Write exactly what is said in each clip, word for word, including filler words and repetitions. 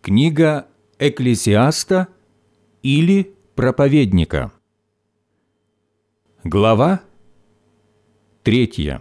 Книга Экклесиаста или Проповедника. Глава третья.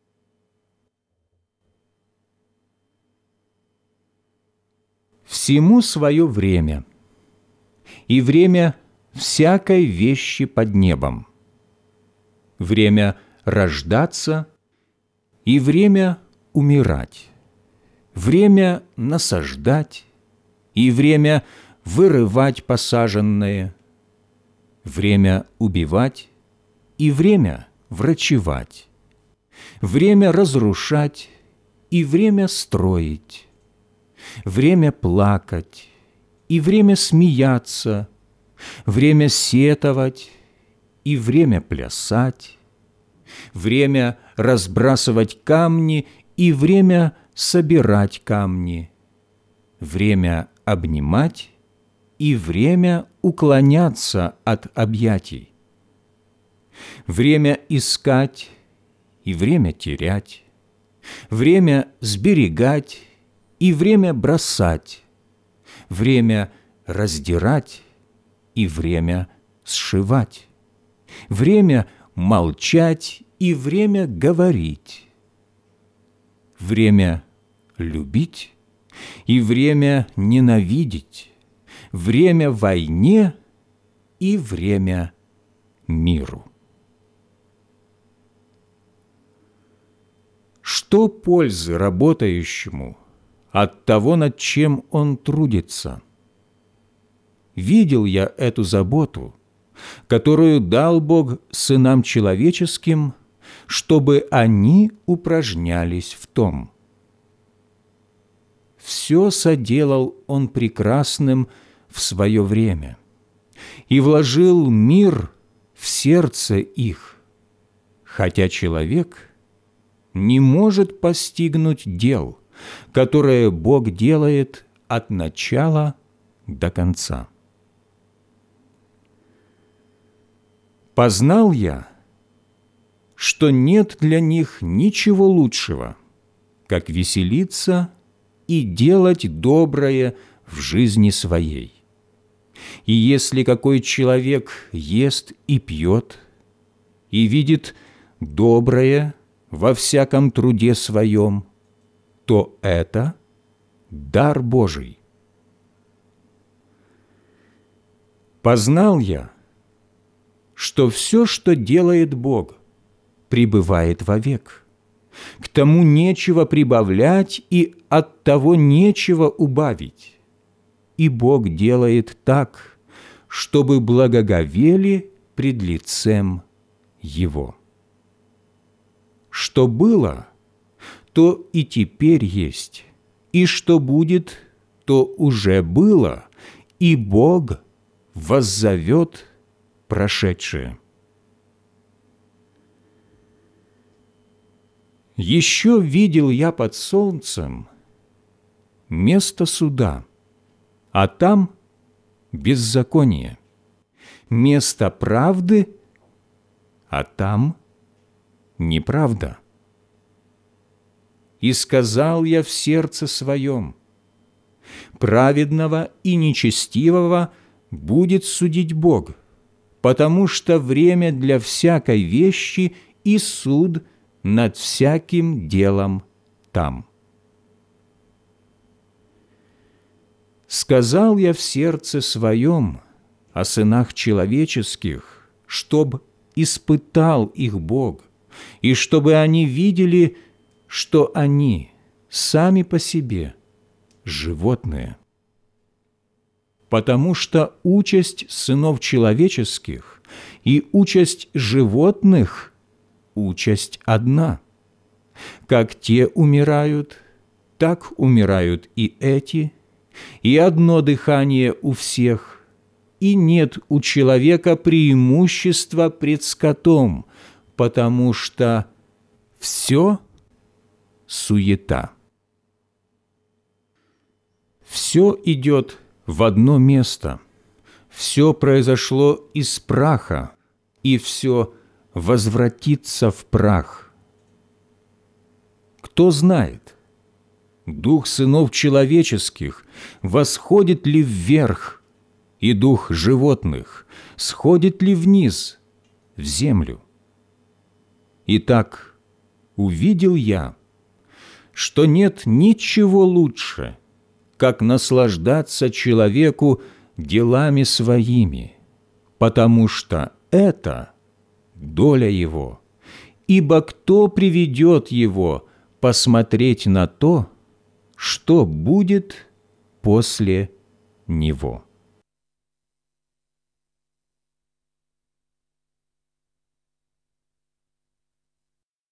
Всему свое время, и время всякой вещи под небом, время рождаться и время умирать, время насаждать и время вырывать посаженное, время убивать и время врачевать, время разрушать и время строить, время плакать и время смеяться, время сетовать и время плясать, время разбрасывать камни и время собирать камни, время обнимать и время уклоняться от объятий, время искать и время терять, время сберегать и время бросать, время раздирать и время сшивать, время молчать и время говорить, время любить и время ненавидеть, время войне и время миру. Что пользы работающему от того, над чем он трудится? Видел я эту заботу, которую дал Бог сынам человеческим, чтобы они упражнялись в том. Все соделал Он прекрасным в свое время и вложил мир в сердце их, хотя человек не может постигнуть дел, которые Бог делает от начала до конца. Познал я, что нет для них ничего лучшего, как веселиться и делать доброе в жизни своей. И если какой человек ест и пьет, и видит доброе во всяком труде своем, то это дар Божий. Познал я, что все, что делает Бог, пребывает вовек. К тому нечего прибавлять, и от того нечего убавить. И Бог делает так, чтобы благоговели пред лицем Его. Что было, то и теперь есть, и что будет, то уже было, и Бог воззовет прошедшее. Еще видел я под солнцем место суда, а там беззаконие, место правды, а там неправда. И сказал я в сердце своем: праведного и нечестивого будет судить Бог, потому что время для всякой вещи и суд над всяким делом там. Сказал я в сердце своем о сынах человеческих, чтоб испытал их Бог, и чтобы они видели, что они сами по себе животные. Потому что участь сынов человеческих и участь животных – участь одна. Как те умирают, так умирают и эти, и одно дыхание у всех, и нет у человека преимущества пред скотом, потому что все суета. Все идет в одно место, все произошло из праха, и все возвратится в прах. Кто знает, дух сынов человеческих восходит ли вверх, и дух животных сходит ли вниз, в землю? Итак, увидел я, что нет ничего лучше, как наслаждаться человеку делами своими, потому что это доля его, ибо кто приведет его посмотреть на то, что будет после него?